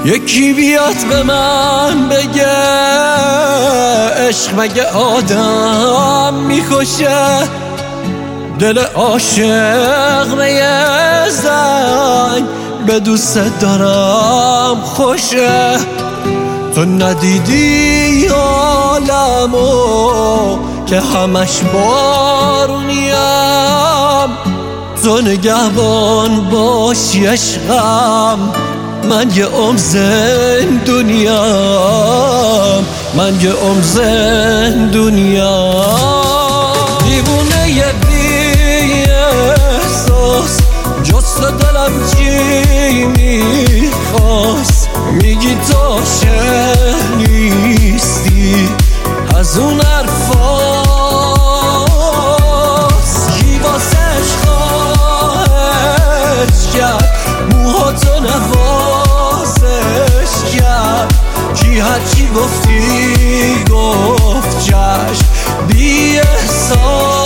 یکی بیاد به من بگه عشق مگه آدم میکشه؟ دل عاشق به یه زنگ به دوست دارم خوشه. تو ندیدی عالمو که همش بارونیم، تو نگهبان باشی عشقم، من یه عمر زندونیم، من یه عمر زندونیم. دیوونه یه بی احساس جست دلم چی میخواست، میگی تو عاشق نیستی از اون حرفاست. کی واسش خواهش کرد موهاتو نوازش کرد، کی هرچی گفتی گفت چشم بی احساس.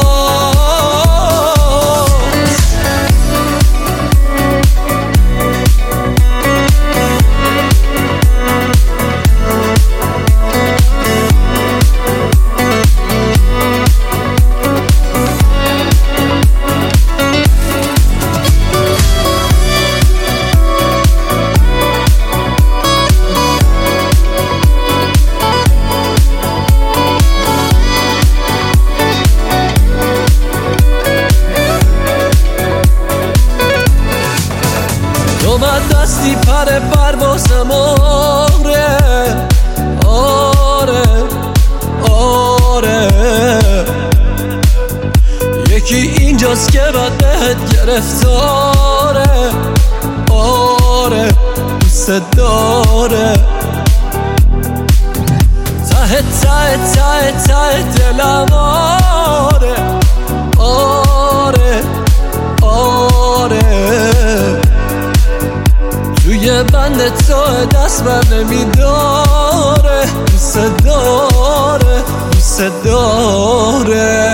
من دستی پر پروازم، آره آره آره. یکی اینجاست که بعد بهت گرفتاره، آره دوست داره. ته ته ته ته دلم، آره آره آره. توی بند تو دست بر نمیداره، دوست داره دوست داره.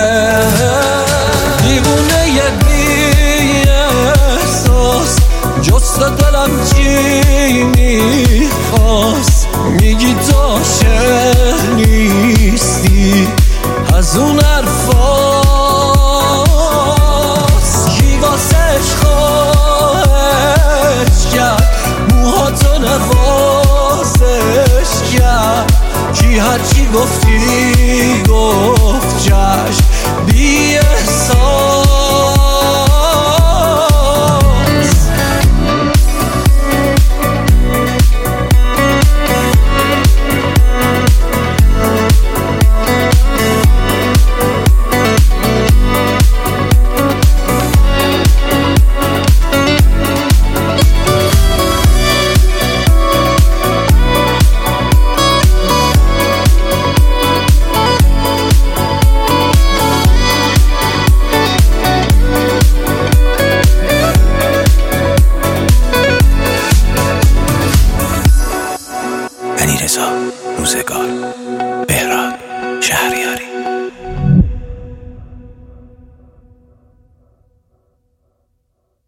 دیوونه یه بی احساس جست دلم چی میخواست، میگی تو عاشق نیستی از اون حرفاست. کی واسش خواهش کرد موهاتو نوازش کرد، کی هرچی گفتی گفت چشم بی احساس. علیرضا روزگار.